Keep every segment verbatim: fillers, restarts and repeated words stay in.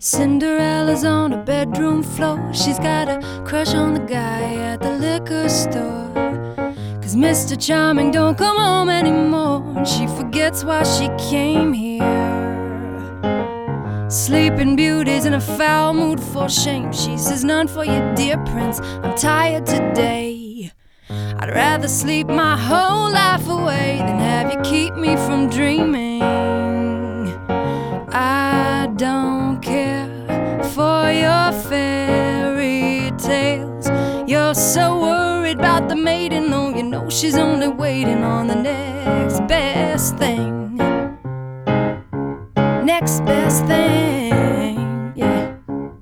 Cinderella's on the bedroom floor. She's got a crush on the guy at the liquor store. Cause Mister Charming don't come home anymore, and she forgets why she came here. Sleeping Beauty's in a foul mood for shame. She says, none for you, dear prince, I'm tired today. I'd rather sleep my whole life away than have you keep me from dreaming. I don't care for your fairy tales. You're so worried about the maiden, though you know she's only waiting on the next best thing. Next best thing, yeah.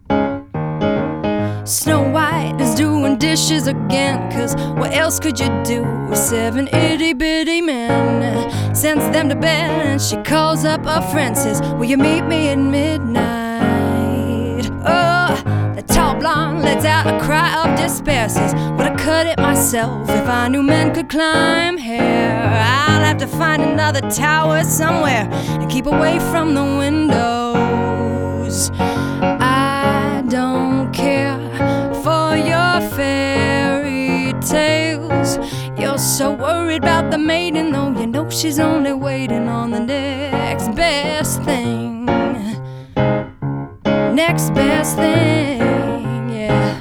Snow White is doing dishes again, cause what else could you do with seven itty bitty men? Sends them to bed and she calls up a friend, says, will you meet me at midnight? Oh, the tall blonde lets out a cry of despair, says, would I cut it myself if I knew men could climb hair? I'll have to find another tower somewhere and keep away from the windows. I don't care for your fairy tales. You're so worried about the maiden, though you know she's only waiting on the next best thing. Next best thing, yeah.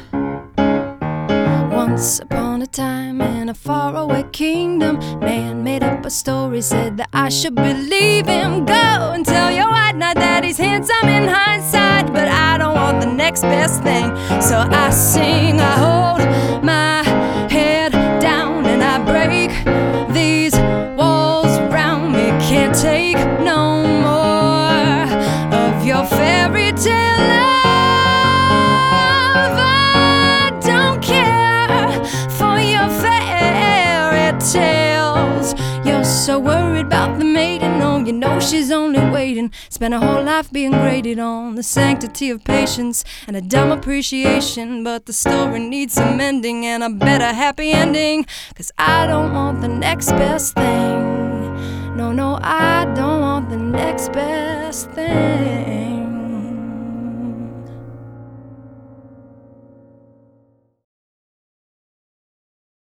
Once upon a time in a faraway kingdom, man made up a story, said that I should believe him. Go and tell your white knight that he's handsome in hindsight, but I don't want the next best thing. So I sing, I hold my head down and I break these walls around me. Can't take no more of your fairy tale love. I don't care for your fairy tales. You're so worried about the maiden, oh, you know she's only waiting. Spent her whole life being graded on the sanctity of patience and a dumb appreciation, but the story needs some mending and a better happy ending. Cause I don't want the next best thing. No, no, I don't want the next best thing.